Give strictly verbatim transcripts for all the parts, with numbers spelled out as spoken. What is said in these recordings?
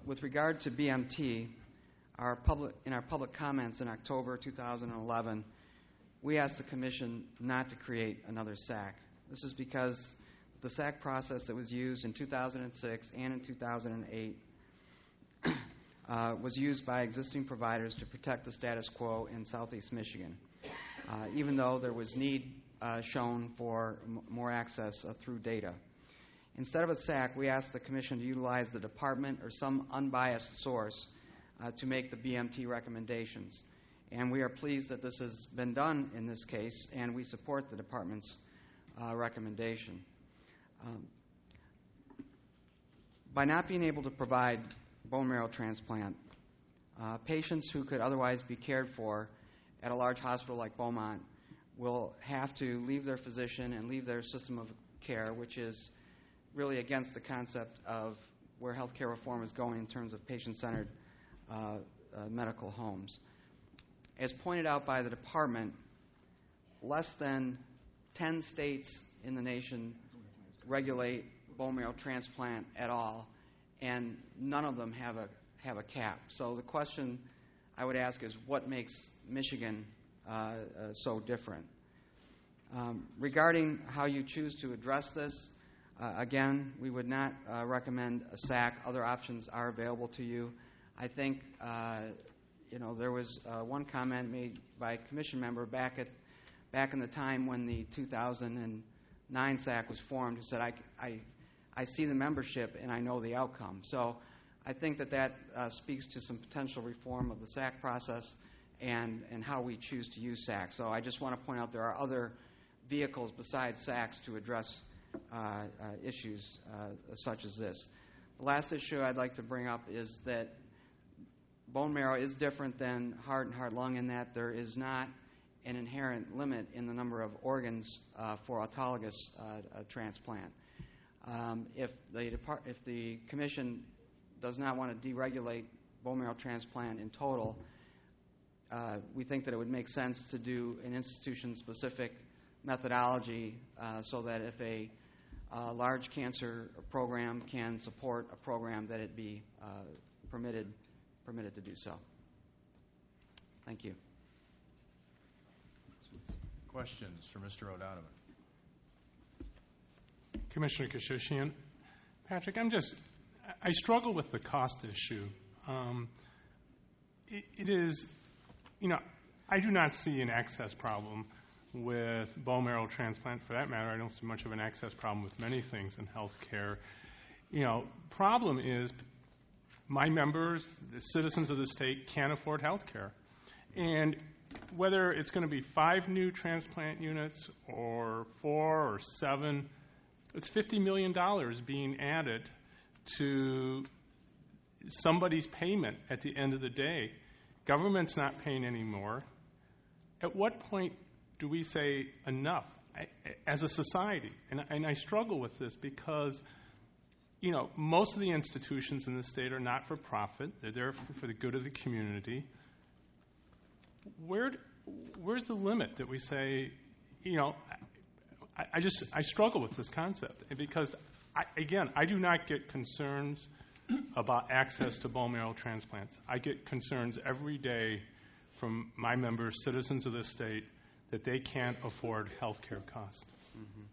with regard to B M T, our public, in our public comments in October two thousand eleven, we asked the Commission not to create another S A C. This is because the S A C process that was used in two thousand six and in two thousand eight uh, was used by existing providers to protect the status quo in Southeast Michigan, uh, even though there was need uh, shown for m- more access uh, through data. Instead of a S A C, we asked the Commission to utilize the Department or some unbiased source uh, to make the B M T recommendations. And we are pleased that this has been done in this case, and we support the Department's uh, recommendation. Um, by not being able to provide bone marrow transplant, uh, patients who could otherwise be cared for at a large hospital like Beaumont will have to leave their physician and leave their system of care, which is really against the concept of where healthcare reform is going in terms of patient-centered uh, uh, medical homes. As pointed out by the Department, less than ten states in the nation regulate bone marrow transplant at all, and none of them have a have a cap. So the question I would ask is, what makes Michigan uh, uh, so different? Um, regarding how you choose to address this, uh, again, we would not uh, recommend a S A C. Other options are available to you. I think, uh, you know, there was uh, one comment made by a commission member back at back in the time when the two thousand nine S A C was formed, who said, I, I, I see the membership and I know the outcome. So I think that that uh, speaks to some potential reform of the S A C process and, and how we choose to use S A C. So I just want to point out there are other vehicles besides S A Cs to address uh, uh, issues uh, such as this. The last issue I'd like to bring up is that bone marrow is different than heart and heart-lung in that there is not an inherent limit in the number of organs uh, for autologous uh, uh, transplant. Um, if the Depart- if the Commission does not want to deregulate bone marrow transplant in total, uh, we think that it would make sense to do an institution-specific methodology uh, so that if a uh, large cancer program can support a program, that it be uh, permitted permitted to do so. Thank you. Questions for Mister O'Donovan? Commissioner Kashishian. Patrick, I'm just, I struggle with the cost issue. Um, it, it is, you know, I do not see an access problem with bone marrow transplant. For that matter, I don't see much of an access problem with many things in health care. You know, problem is my members, the citizens of the state, can't afford health care. And whether it's going to be five new transplant units or four or seven, it's fifty million dollars being added to somebody's payment at the end of the day. Government's not paying any more. At what point do we say enough I, as a society? And, and I struggle with this because, you know, most of the institutions in the state are not for profit. They're there for, for the good of the community. Where, where's the limit that we say, you know, I, I just, I struggle with this concept because, I, again, I do not get concerns about access to bone marrow transplants. I get concerns every day from my members, citizens of the state, that they can't afford health care costs. Mm-hmm.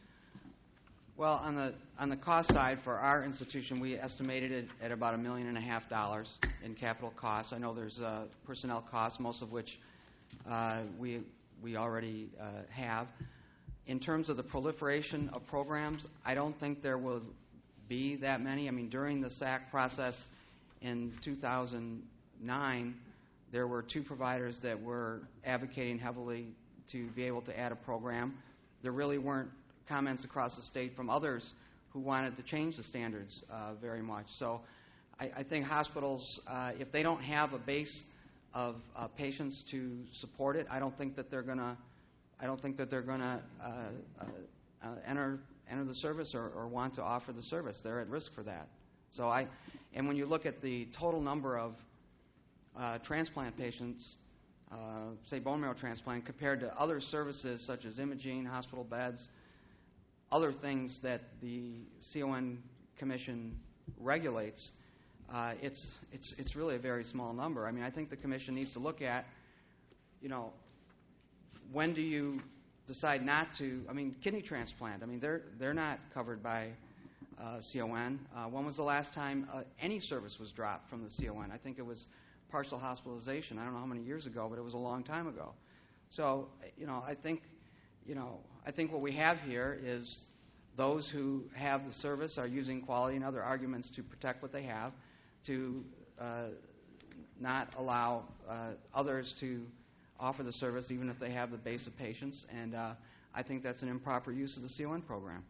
Well, on the on the cost side, for our institution, we estimated it at about a million and a half dollars in capital costs. I know there's uh, personnel costs, most of which uh, we we already uh, have. In terms of the proliferation of programs, I don't think there will be that many. I mean, during the S A C process in two thousand nine, there were two providers that were advocating heavily to be able to add a program. There really weren't comments across the state from others who wanted to change the standards uh, very much. So I, I think hospitals, uh, if they don't have a base of uh, patients to support it, I don't think that they're going to I don't think that they're going to uh, uh, uh, enter enter the service or, or want to offer the service. They're at risk for that. So I, and when you look at the total number of uh, transplant patients, uh, say bone marrow transplant, compared to other services such as imaging, hospital beds, other things that the C O N Commission regulates, uh, it's it's it's really a very small number. I mean, I think the commission needs to look at, you know, when do you decide not to? I mean, kidney transplant. I mean, they're they're not covered by uh, C O N. Uh, when was the last time uh, any service was dropped from the C O N? I think it was partial hospitalization. I don't know how many years ago, but it was a long time ago. So, you know, I think, you know, I think what we have here is those who have the service are using quality and other arguments to protect what they have, to uh, not allow uh, others to offer the service even if they have the base of patients. And uh, I think that's an improper use of the C O N program.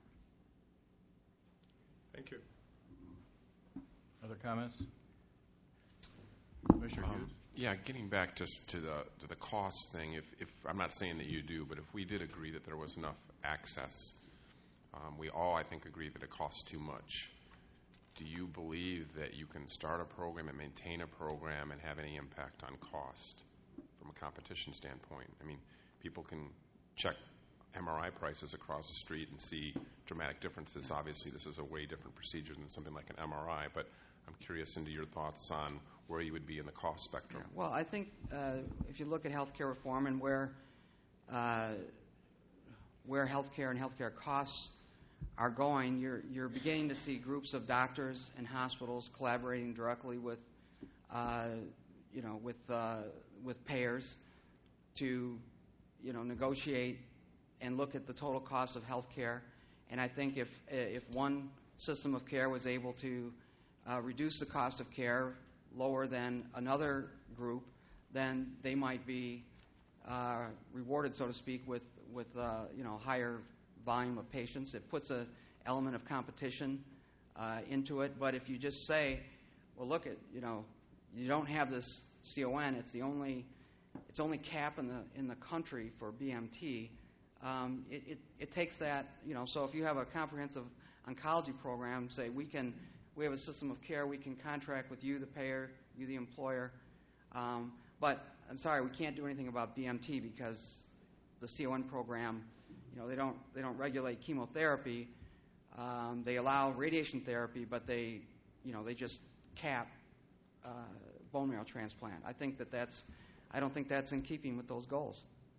Thank you. Other comments? Commissioner Um, Hughes? yeah, getting back just to the to the cost thing. If, if I'm not saying that you do, but if we did agree that there was enough access, um, we all I think agree that it costs too much. Do you believe that you can start a program and maintain a program and have any impact on cost from a competition standpoint? I mean, people can check M R I prices across the street and see dramatic differences. Obviously, this is a way different procedure than something like an M R I, but I'm curious into your thoughts on where you would be in the cost spectrum. Yeah. Well, I think uh, if you look at healthcare reform and where uh, where healthcare and healthcare costs are going, you're you're beginning to see groups of doctors and hospitals collaborating directly with uh, you know with uh, with payers to you know negotiate and look at the total cost of healthcare. And I think if if one system of care was able to uh, reduce the cost of care lower than another group, then they might be uh, rewarded, so to speak, with with uh, you know higher volume of patients. It puts an element of competition uh, into it. But if you just say, well, look at you know you don't have this C O N, it's the only it's only cap in the in the country for B M T. Um, it, it it takes that you know. So if you have a comprehensive oncology program, say we can. We have a system of care. We can contract with you, the payer, you, the employer. Um, but I'm sorry, we can't do anything about B M T because the C O N program, you know, they don't they don't regulate chemotherapy. Um, they allow radiation therapy, but they, you know, they just cap uh, bone marrow transplant. I think that that's, I don't think that's in keeping with those goals.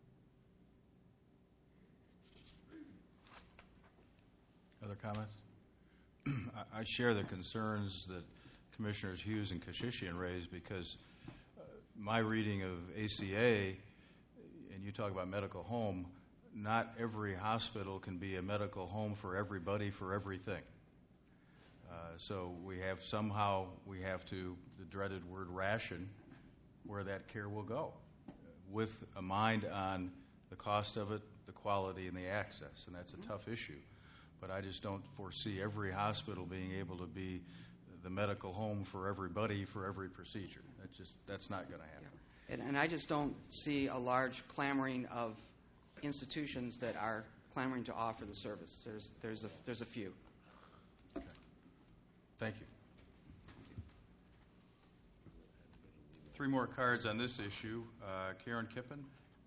Other comments? I share the concerns that Commissioners Hughes and Kashishian raised because uh, my reading of A C A, and you talk about medical home, not every hospital can be a medical home for everybody for everything. Uh, so we have somehow, we have to, the dreaded word ration, where that care will go, with a mind on the cost of it, the quality, and the access, and that's a tough issue. But I just don't foresee every hospital being able to be the medical home for everybody for every procedure. That's just that's not going to happen. Yeah. And, and I just don't see a large clamoring of institutions that are clamoring to offer the service. There's there's a there's a few. Okay. Thank you. Three more cards on this issue. Uh, Karen Kippen.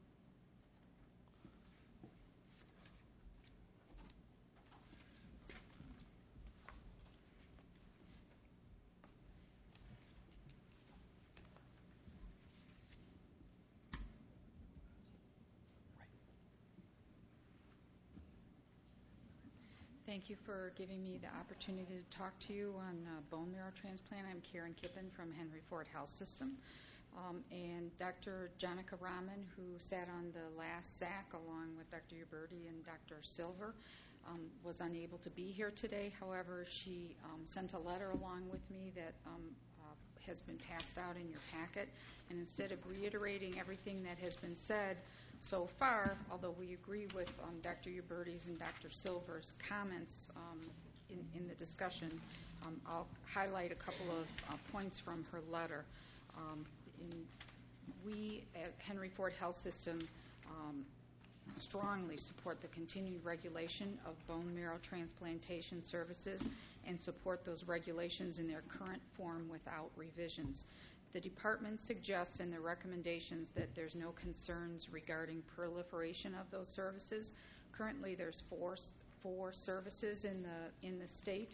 Thank you for giving me the opportunity to talk to you on uh, bone marrow transplant. I'm Karen Kippen from Henry Ford Health System. Um, and Doctor Jonica Rahman, who sat on the last S A C along with Doctor Uberti and Doctor Silver, um, was unable to be here today. However, she um, sent a letter along with me that um, uh, has been passed out in your packet. And instead of reiterating everything that has been said so far, although we agree with um, Doctor Uberti's and Doctor Silver's comments um, in, in the discussion, um, I'll highlight a couple of uh, points from her letter. Um, in, we at Henry Ford Health System um, strongly support the continued regulation of bone marrow transplantation services and support those regulations in their current form without revisions. The department suggests in their recommendations that there's no concerns regarding proliferation of those services. Currently, there's four four services in the in the state.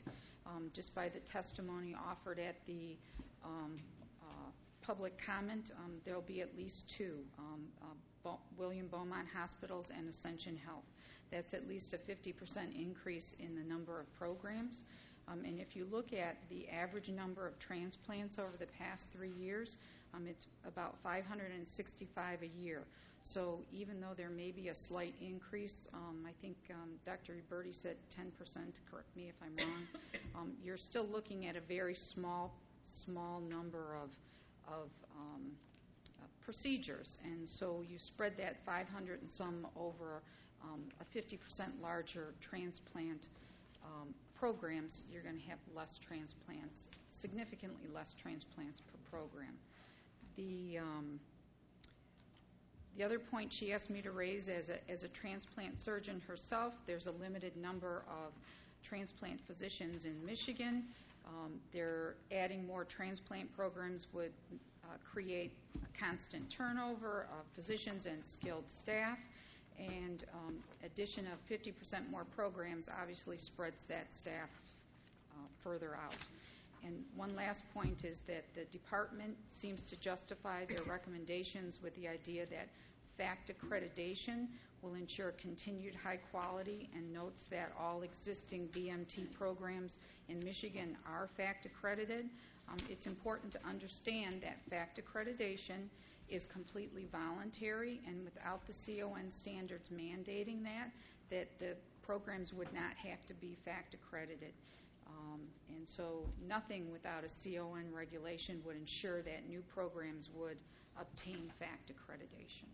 Um, just by the testimony offered at the um, uh, public comment, um, there will be at least two, um, uh, Bo- William Beaumont Hospitals and Ascension Health. That's at least a fifty percent increase in the number of programs. Um, and if you look at the average number of transplants over the past three years, um, it's about five hundred sixty-five a year. So even though there may be a slight increase, um, I think um, Doctor Berti said ten percent, correct me if I'm wrong, um, you're still looking at a very small, small number of, of um, uh, procedures. And so you spread that five hundred and some over um, a fifty percent larger transplant um, programs, you're going to have less transplants, significantly less transplants per program. The um, the other point she asked me to raise, as a, as a transplant surgeon herself, there's a limited number of transplant physicians in Michigan. Um, they're adding more transplant programs would uh, create a constant turnover of physicians and skilled staff, and um, addition of fifty percent more programs obviously spreads that staff uh, further out. And one last point is that the department seems to justify their recommendations with the idea that FACT accreditation will ensure continued high quality, and notes that all existing B M T programs in Michigan are FACT accredited. Um, it's important to understand that FACT accreditation is completely voluntary, and without the C O N standards mandating that, that the programs would not have to be FACT accredited. Um, and so nothing without a C O N regulation would ensure that new programs would obtain FACT accreditation.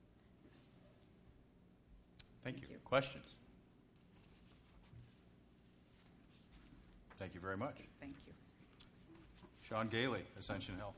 Thank, Thank you. you. Questions? Thank you very much. Thank you. Sean Gailey, Ascension Health.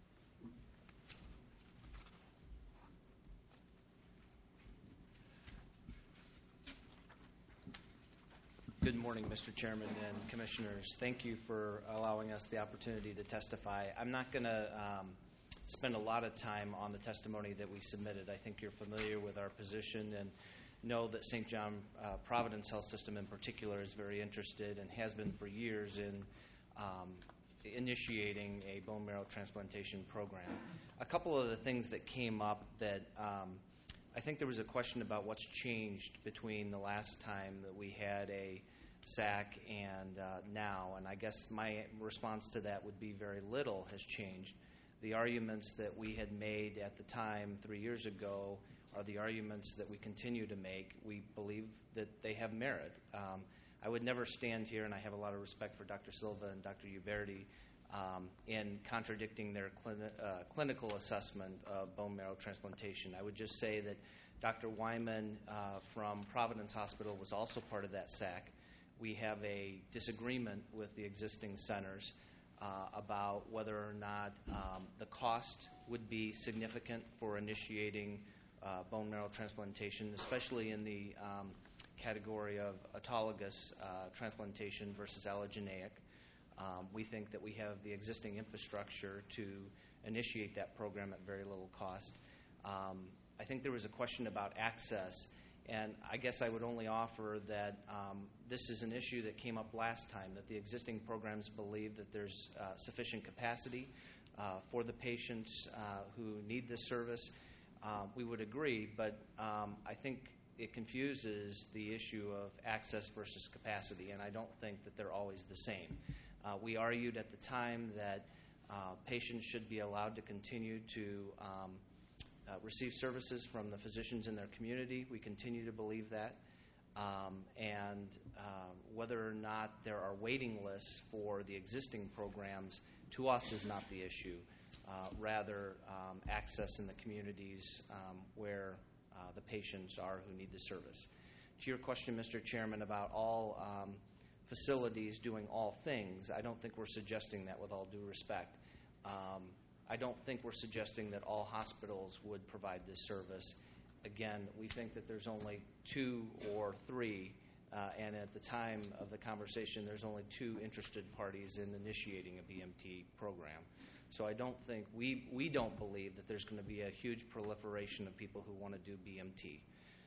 Good morning, Mister Chairman and Commissioners. Thank you for allowing us the opportunity to testify. I'm not going to um, spend a lot of time on the testimony that we submitted. I think you're familiar with our position and know that Saint John uh, Providence Health System in particular is very interested and has been for years in um, initiating a bone marrow transplantation program. A couple of the things that came up that um, I think there was a question about what's changed between the last time that we had a S A C and uh, now, and I guess my response to that would be very little has changed. The arguments that we had made at the time three years ago are the arguments that we continue to make. We believe that they have merit. Um, I would never stand here, and I have a lot of respect for Doctor Silva and Doctor Uberti, um, in contradicting their clini- uh, clinical assessment of bone marrow transplantation. I would just say that Doctor Wyman uh, from Providence Hospital was also part of that S A C. We have a disagreement with the existing centers uh, about whether or not um, the cost would be significant for initiating uh, bone marrow transplantation, especially in the um, category of autologous uh, transplantation versus allogeneic. Um, we think that we have the existing infrastructure to initiate that program at very little cost. Um, I think there was a question about access, and I guess I would only offer that um, this is an issue that came up last time, that the existing programs believe that there's uh, sufficient capacity uh, for the patients uh, who need this service. Uh, we would agree, but um, I think it confuses the issue of access versus capacity, and I don't think that they're always the same. Uh, we argued at the time that uh, patients should be allowed to continue to um, uh, receive services from the physicians in their community. We continue to believe that. Um, and uh, whether or not there are waiting lists for the existing programs, to us is not the issue. Uh, rather, um, access in the communities um, where uh, the patients are who need the service. To your question, Mister Chairman, about all um, facilities doing all things, I don't think we're suggesting that, with all due respect. Um, I don't think we're suggesting that all hospitals would provide this service. Again, we think that there's only two or three, uh, and at the time of the conversation, there's only two interested parties in initiating a B M T program. So I don't think, we, we don't believe that there's going to be a huge proliferation of people who want to do B M T.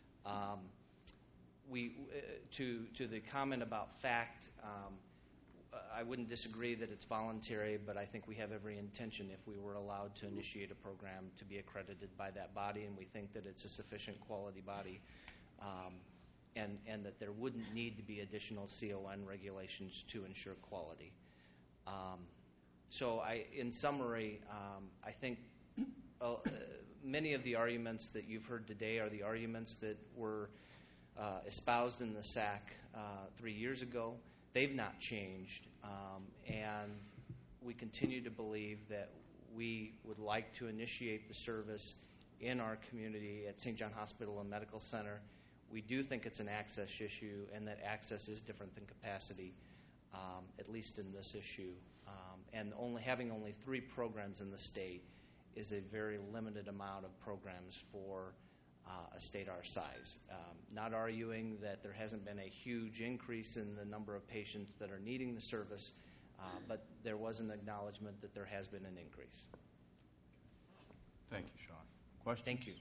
Um, we, uh, to, to the comment about FACT, um, uh, I wouldn't disagree that it's voluntary, but I think we have every intention, if we were allowed to initiate a program, to be accredited by that body, and we think that it's a sufficient quality body, um, and, and that there wouldn't need to be additional C O N regulations to ensure quality. Um, so I, in summary, um, I think uh, many of the arguments that you've heard today are the arguments that were uh, espoused in the S A C uh, three years ago. They've not changed, um, and we continue to believe that we would like to initiate the service in our community at Saint John Hospital and Medical Center. We do think it's an access issue, and that access is different than capacity, um, at least in this issue. Um, and only having only three programs in the state is a very limited amount of programs for Uh, a state our size. Um, not arguing that there hasn't been a huge increase in the number of patients that are needing the service, uh, but there was an acknowledgement that there has been an increase. Thank you, Sean. Questions? Thank you.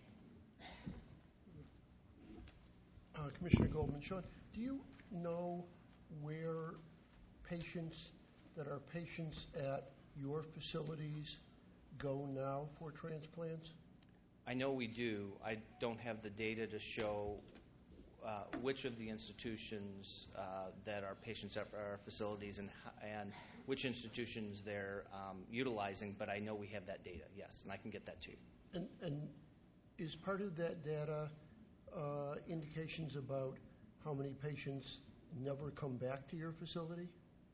Uh, Commissioner Goldman, Sean, do you know where patients that are patients at your facilities go now for transplants? I know we do. I don't have the data to show uh, which of the institutions uh, that are patients at our facilities and, and which institutions they're um, utilizing, but I know we have that data, yes, and I can get that to you. And, and is part of that data uh, indications about how many patients never come back to your facility?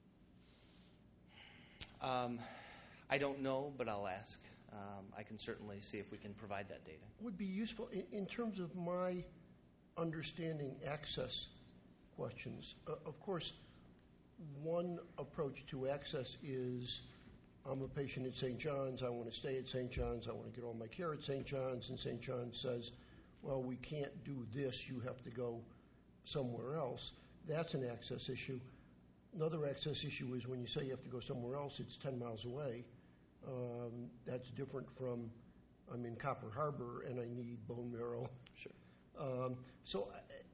Um, I don't know, but I'll ask. Um, I can certainly see if we can provide that data. Would be useful in, in terms of my understanding access questions. Uh, of course, one approach to access is I'm a patient at Saint John's, I want to stay at Saint John's, I want to get all my care at Saint John's, and Saint John's says, well, we can't do this, you have to go somewhere else. That's an access issue. Another access issue is when you say you have to go somewhere else, it's ten miles away. Um, that's different from I'm in Copper Harbor and I need bone marrow. Sure. Um, so,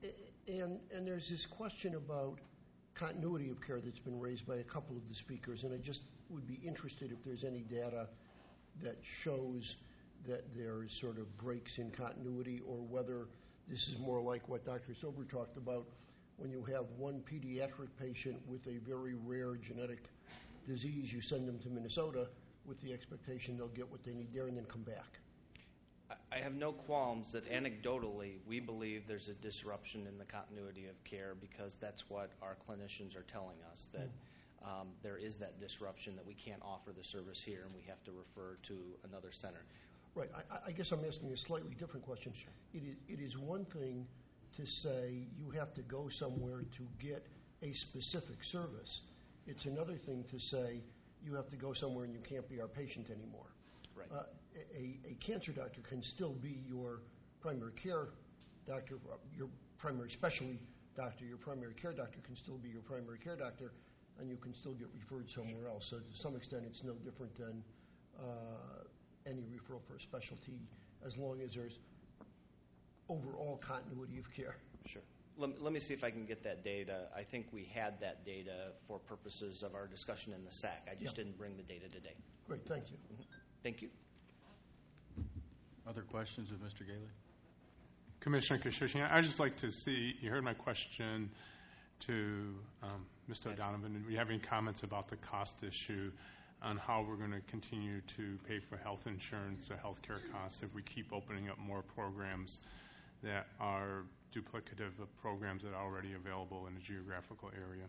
and and there's this question about continuity of care that's been raised by a couple of the speakers, and I just would be interested if there's any data that shows that there's sort of breaks in continuity, or whether this is more like what Doctor Silver talked about, when you have one pediatric patient with a very rare genetic disease, you send them to Minnesota with the expectation they'll get what they need there and then come back. I have no qualms that anecdotally we believe there's a disruption in the continuity of care, because that's what our clinicians are telling us, that um, there is that disruption, that we can't offer the service here and we have to refer to another center. Right. I, I guess I'm asking a slightly different question. Sure. It is, it is one thing to say you have to go somewhere to get a specific service. It's another thing to say you have to go somewhere and you can't be our patient anymore. Right. Uh, a, a cancer doctor can still be your primary care doctor, your primary specialty doctor, your primary care doctor can still be your primary care doctor, and you can still get referred somewhere else. So to some extent, it's no different than uh, any referral for a specialty, as long as there's overall continuity of care. Sure. Let, let me see if I can get that data. I think we had that data for purposes of our discussion in the S A C. I just Yeah. didn't bring the data today. Great, thank you. Mm-hmm. Thank you. Other questions of Mister Gailey? Commissioner Kashishian, I'd just like to see, you heard my question to um, Mister O'Donovan, and do you have any comments about the cost issue on how we're going to continue to pay for health insurance or health care costs if we keep opening up more programs that are duplicative of programs that are already available in a geographical area?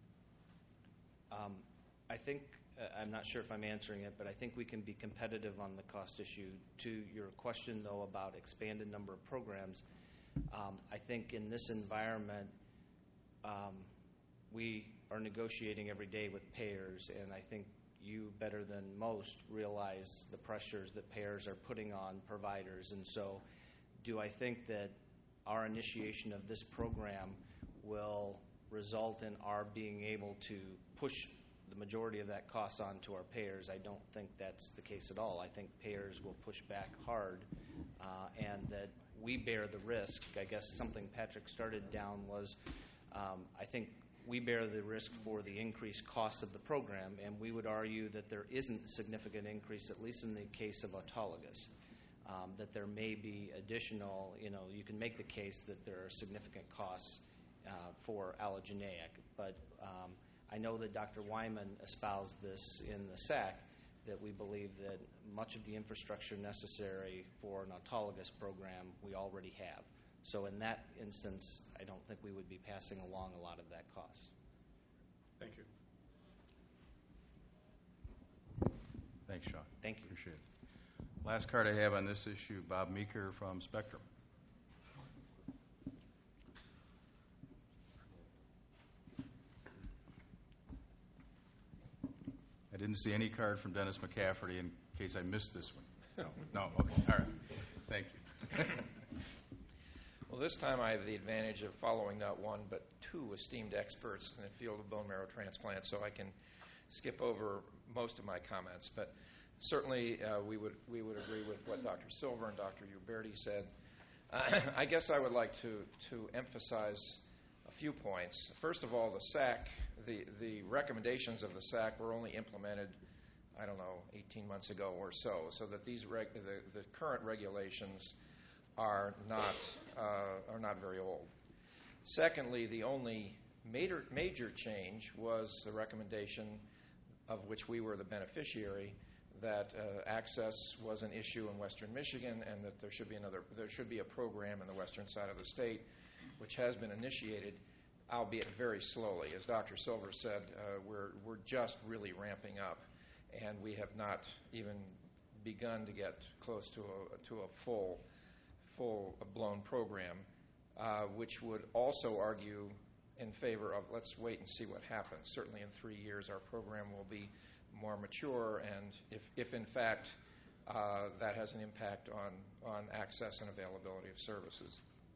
Um, I think, uh, I'm not sure if I'm answering it, but I think we can be competitive on the cost issue. To your question, though, about expanded number of programs, um, I think in this environment, um, we are negotiating every day with payers, and I think you better than most realize the pressures that payers are putting on providers. And so do I think that our initiation of this program will result in our being able to push the majority of that cost on to our payers? I don't think that's the case at all. I think payers will push back hard, uh, and that we bear the risk. I guess something Patrick started down was, um, I think we bear the risk for the increased cost of the program, and we would argue that there isn't a significant increase, at least in the case of autologous, um, that there may be additional, you know, you can make the case that there are significant costs uh, for allogeneic, but um, I know that Doctor Wyman espoused this in the S A C, that we believe that much of the infrastructure necessary for an autologous program we already have. So in that instance, I don't think we would be passing along a lot of that cost. Thank you. Thanks, Sean. Thank you. Appreciate it. Last card I have on this issue, Bob Meeker from Spectrum. I didn't see any card from Dennis McCafferty in case I missed this one. No, no, okay, all right. Thank you. Well, this time I have the advantage of following not one but two esteemed experts in the field of bone marrow transplant, so I can skip over most of my comments. But certainly uh, we would we would agree with what Doctor Silver and Doctor Uberti said. Uh, I guess I would like to to emphasize a few points. First of all, the S A C, the the recommendations of the S A C were only implemented, I don't know, eighteen months ago or so, so that these reg- the, the current regulations are not uh, are not very old. Secondly, the only major major change was the recommendation, of which we were the beneficiary, that uh, access was an issue in Western Michigan, and that there should be another there should be a program in the western side of the state, which has been initiated, albeit very slowly. As Doctor Silver said, uh, we're we're just really ramping up, and we have not even begun to get close to a to a full full blown program, uh, which would also argue in favor of let's wait and see what happens. Certainly in three years our program will be more mature, and if, if in fact uh, that has an impact on, on access and availability of services.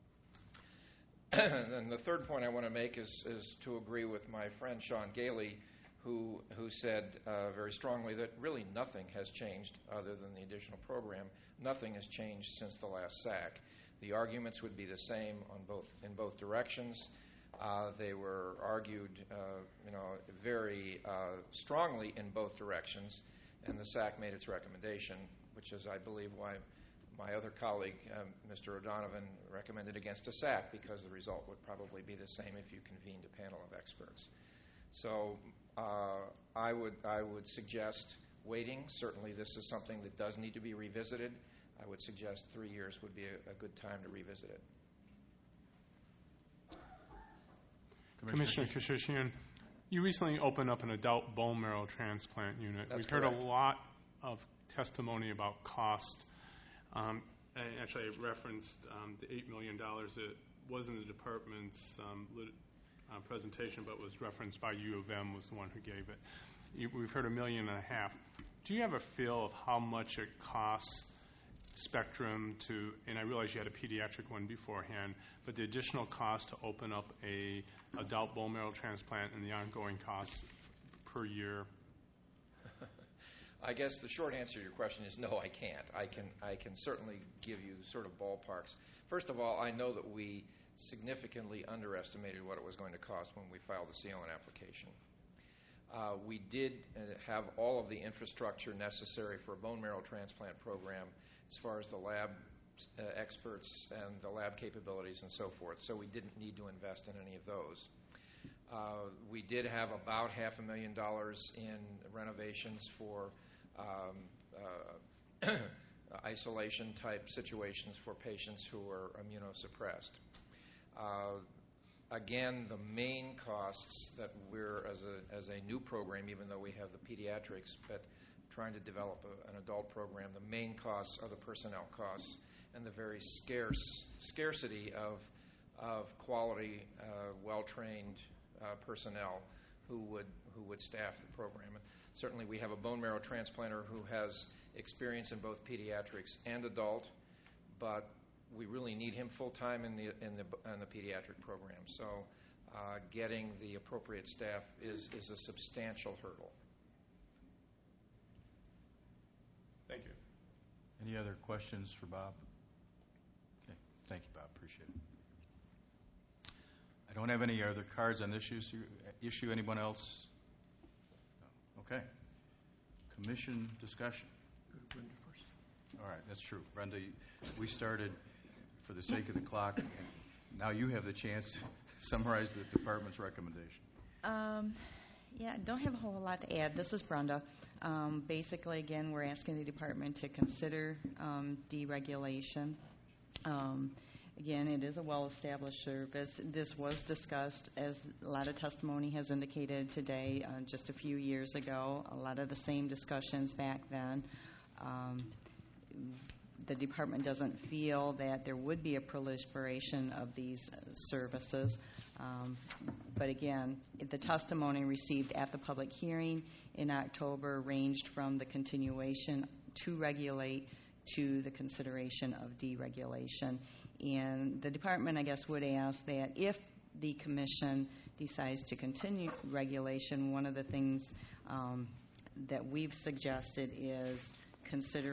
And the third point I want to make is, is to agree with my friend Sean Gailey, who, who said uh, very strongly that really nothing has changed other than the additional program. Nothing has changed since the last S A C. The arguments would be the same on both in both directions. Uh, they were argued, uh, you know, very uh, strongly in both directions, and the S A C made its recommendation, which is, I believe, why my other colleague, um, Mister O'Donovan, recommended against a S A C, because the result would probably be the same if you convened a panel of experts. So uh, I would I would suggest waiting. Certainly, this is something that does need to be revisited. I would suggest three years would be a, a good time to revisit it. Commissioner Kashishian, you recently opened up an adult bone marrow transplant unit. That's We've heard correct. a lot of testimony about cost. Um, and actually, I referenced um, the eight million dollars that was in the department's um, lit- uh, presentation, but was referenced by U of M, was the one who gave it. You, we've heard a million and a half. Do you have a feel of how much it costs Spectrum to, and I realize you had a pediatric one beforehand, but the additional cost to open up a adult bone marrow transplant and the ongoing costs per year? I guess the short answer to your question is no, I can't. I can I can certainly give you sort of ballparks. First of all, I know that we significantly underestimated what it was going to cost when we filed the C O N application. Uh, we did uh, have all of the infrastructure necessary for a bone marrow transplant program as far as the lab uh, experts and the lab capabilities and so forth, so we didn't need to invest in any of those. Uh, we did have about half a million dollars in renovations for um, uh, isolation type situations for patients who are immunosuppressed. Uh, again, the main costs that we're, as a, as a new program, even though we have the pediatrics, but trying to develop a, an adult program, the main costs are the personnel costs and the very scarce scarcity of, of quality, uh, well-trained uh, personnel who would who would staff the program. And certainly we have a bone marrow transplanter who has experience in both pediatrics and adult, but we really need him full-time in the in the in the pediatric program. So uh, getting the appropriate staff is is a substantial hurdle. Thank you. Any other questions for Bob? Okay, thank you, Bob. Appreciate it. I don't have any other cards on this issue. Issue. Anyone else? No. Okay. Commission discussion. Go to Brenda first. All right, that's true. Brenda, we started for the sake of the clock, and now you have the chance to summarize the department's recommendation. Um, yeah, don't have a whole lot to add. This is Brenda. Um, basically, again, we're asking the department to consider um, deregulation. Um, again, it is a well-established service. This was discussed, as a lot of testimony has indicated today, uh, just a few years ago. A lot of the same discussions back then. Um, the department doesn't feel that there would be a proliferation of these uh, services. Um, but again, the testimony received at the public hearing in October ranged from the continuation to regulate to the consideration of deregulation. And the department, I guess, would ask that if the commission decides to continue regulation, one of the things um, that we've suggested is consider